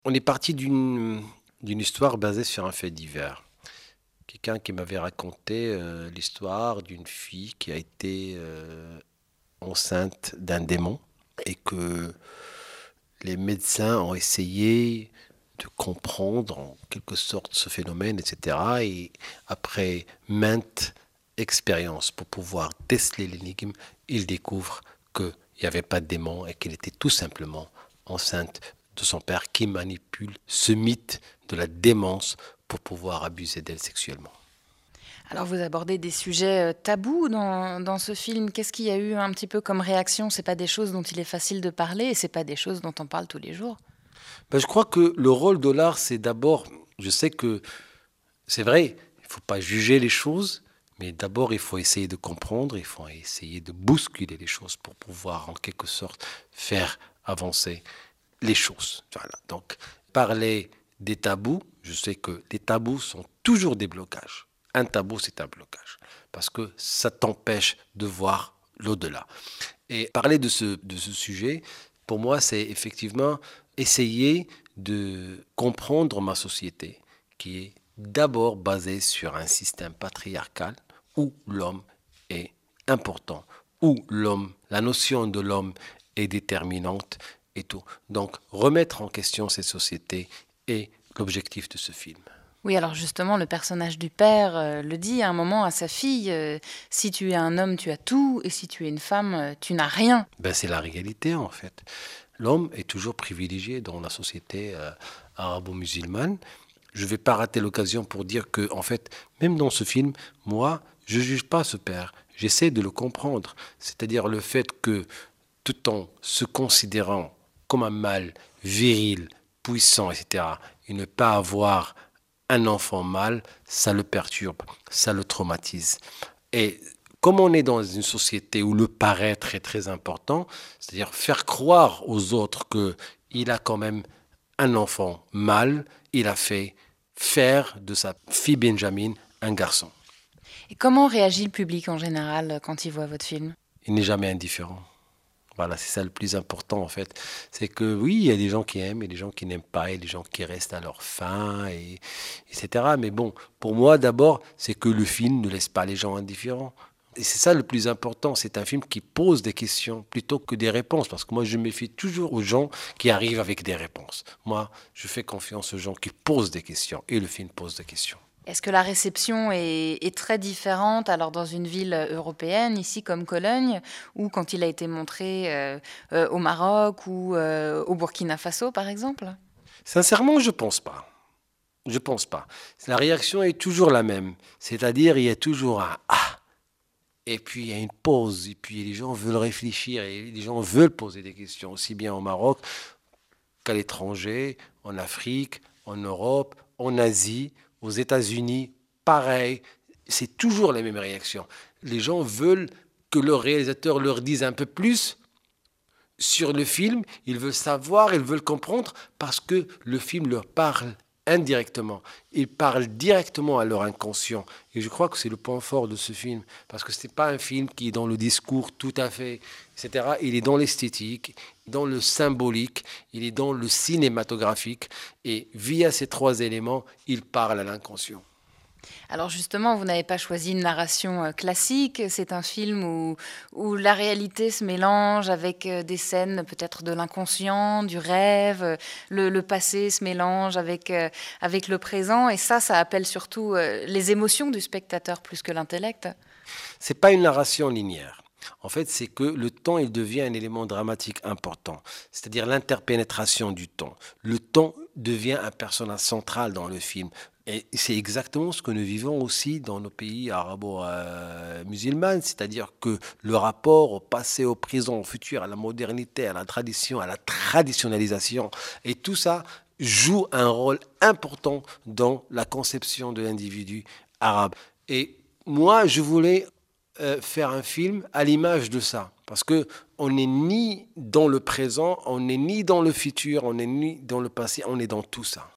On est parti d'une histoire basée sur un fait divers. Quelqu'un qui m'avait raconté l'histoire d'une fille qui a été enceinte d'un démon et que les médecins ont essayé de comprendre en quelque sorte ce phénomène, etc. Et après maintes expériences pour pouvoir déceler l'énigme, ils découvrent qu'il n'y avait pas de démon et qu'elle était tout simplement enceinte de son père qui manipule ce mythe de la démence pour pouvoir abuser d'elle sexuellement. Alors vous abordez des sujets, tabous dans ce film. Qu'est-ce qu'il y a eu un petit peu comme réaction? C'est pas des choses dont il est facile de parler et c'est pas des choses dont on parle tous les jours. Ben, je crois que le rôle de l'art, c'est d'abord, je sais que c'est vrai, il ne faut pas juger les choses, mais d'abord il faut essayer de comprendre, il faut essayer de bousculer les choses pour pouvoir en quelque sorte faire avancer les choses. Voilà. Donc parler des tabous, je sais que les tabous sont toujours des blocages. Un tabou, c'est un blocage, parce que ça t'empêche de voir l'au-delà. Et parler de ce sujet, pour moi, c'est effectivement essayer de comprendre ma société, qui est d'abord basée sur un système patriarcal où l'homme est important, où l'homme, la notion de l'homme est déterminante et tout. Donc, remettre en question ces sociétés est l'objectif de ce film. Oui, alors justement, le personnage du père, le dit à un moment à sa fille, «Si tu es un homme, tu as tout et si tu es une femme, tu n'as rien». Ben, c'est la réalité en fait. L'homme est toujours privilégié dans la société arabo-musulmane. Je ne vais pas rater l'occasion pour dire que, en fait, même dans ce film, moi, je ne juge pas ce père. J'essaie de le comprendre. C'est-à-dire le fait que, tout en se considérant comme un mâle viril, puissant, etc., et ne pas avoir un enfant mâle, ça le perturbe, ça le traumatise. Et comme on est dans une société où le paraître est très important, c'est-à-dire faire croire aux autres qu'il a quand même un enfant mâle, il a fait faire de sa fille Benjamin un garçon. Et comment réagit le public en général, quand il voit votre film? Il n'est jamais indifférent. Voilà, c'est ça le plus important en fait. C'est que oui, il y a des gens qui aiment, et des gens qui n'aiment pas, il y a des gens qui restent à leur fin, etc. Mais bon, pour moi d'abord, c'est que le film ne laisse pas les gens indifférents. Et c'est ça le plus important, c'est un film qui pose des questions plutôt que des réponses. Parce que moi, je me méfie toujours aux gens qui arrivent avec des réponses. Moi, je fais confiance aux gens qui posent des questions. Et le film pose des questions. Est-ce que la réception est très différente, alors dans une ville, européenne, ici comme Cologne, ou quand il a été montré, au Maroc ou, au Burkina Faso, par exemple? Sincèrement, je pense pas. Je pense pas. La réaction est toujours la même. C'est-à-dire, il y a toujours un ah. Et puis il y a une pause, et puis les gens veulent réfléchir, et les gens veulent poser des questions, aussi bien au Maroc qu'à l'étranger, en Afrique, en Europe, en Asie, aux États-Unis, pareil. C'est toujours la même réaction. Les gens veulent que le réalisateur leur dise un peu plus sur le film, ils veulent savoir, ils veulent comprendre, parce que le film leur parle indirectement. Il parle directement à leur inconscient. Et je crois que c'est le point fort de ce film, parce que ce n'est pas un film qui est dans le discours tout à fait, etc. Il est dans l'esthétique, dans le symbolique, il est dans le cinématographique, et via ces trois éléments, il parle à l'inconscient. Alors justement, vous n'avez pas choisi une narration, classique. C'est un film où la réalité se mélange avec, des scènes peut-être de l'inconscient, du rêve, le passé se mélange avec le présent et ça appelle surtout, les émotions du spectateur plus que l'intellect. C'est pas une narration linéaire. En fait, c'est que le temps, il devient un élément dramatique important, c'est-à-dire l'interpénétration du temps. Le temps devient un personnage central dans le film. Et c'est exactement ce que nous vivons aussi dans nos pays arabo-musulmans, c'est-à-dire que le rapport au passé, au présent, au futur, à la modernité, à la tradition, à la traditionnalisation, et tout ça joue un rôle important dans la conception de l'individu arabe. Et moi, je voulais faire un film à l'image de ça. Parce que on n'est ni dans le présent, on n'est ni dans le futur, on n'est ni dans le passé, on est dans tout ça.